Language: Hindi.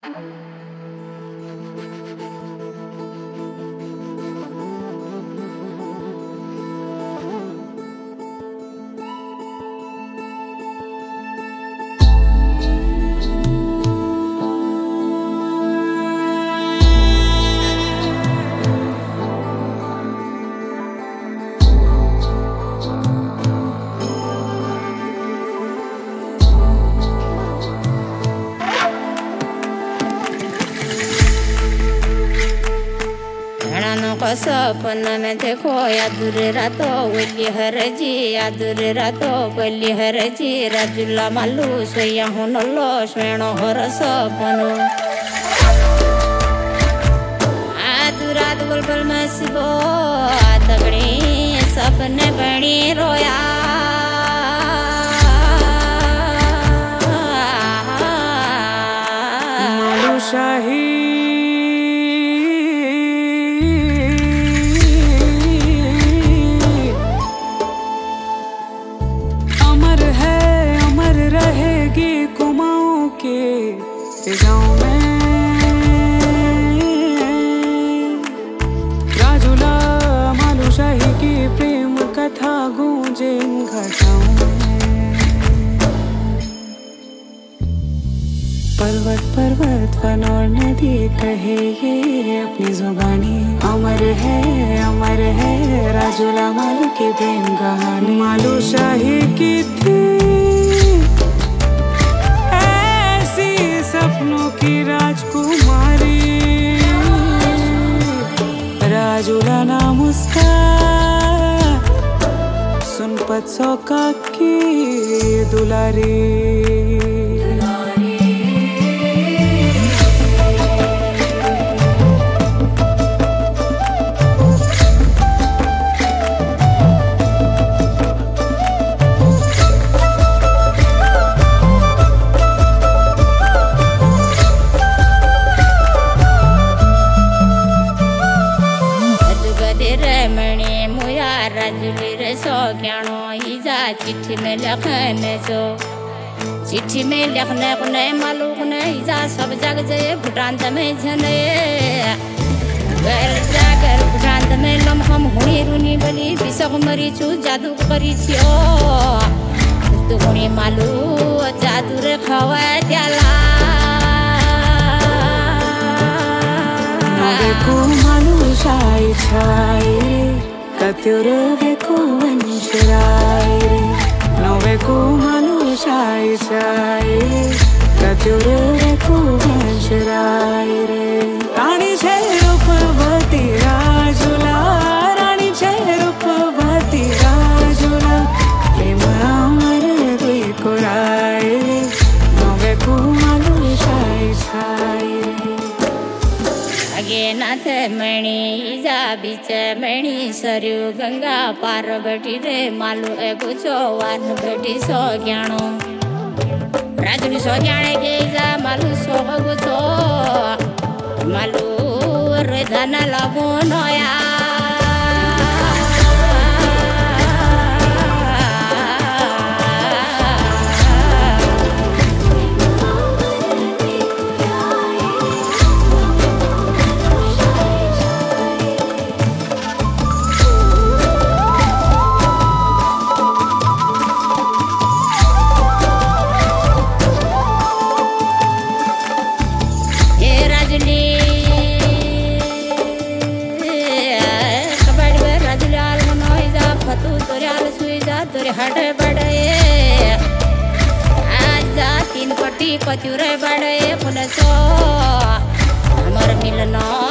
सपन में देखो यादुरे रातो वली हरजी यादुरे रातो वली हरजी राजुला मालू सोया हुनलो स्वेणो हर सपनो आदुरात बुलबुल मसबो तगड़ी सपने बनी रोया मालू शाही गाँव में राजुला मालू शाही की प्रेम कथा गूंजे इन घटाओं में। पर्वत पर्वत वन और नदी कहे ये अपनी जुबानी अमर है राजुला मालू की प्रेम कहानी। मालू शाही की थी सपनों की राजकुमारी राजुला नाम उसका सुन पत्सोका की दुलारी। राजुली रे सो ज्ञानो हिजा चिट्ठी में लिखने जो चिट्ठी में लिखने को नहीं मालूम नहीं हिजा सब जग जाए भूटान में जने घर जाकर भूटान में लम्हम हुई रुनी बली बिसक मरी छू जादू करी छियो तू हुनी मालू जादू रे खवा जाला को मालू शाई छाई कत्युरे वेको वंशराई नवेको मालू शाई छाई कत्युरे वेको वंशराई रे रानी छे रूपवती राजुला रानी छे रूपवती राजुला प्रेम अमर दुई कोराई नवेको मालू शाई छाई आगे नाथ मणि जा बीच मणि सरयू गंगा पार बैठी रे मालू एगो चौवान बैठी सो ज्ञानो राजुली सो ज्ञाने के जा मालू सो गो छो मालू रे धन लगो नया हट बड़े आजा तीन पट्टी कचुरे बड़े पुनसो हमर मिलना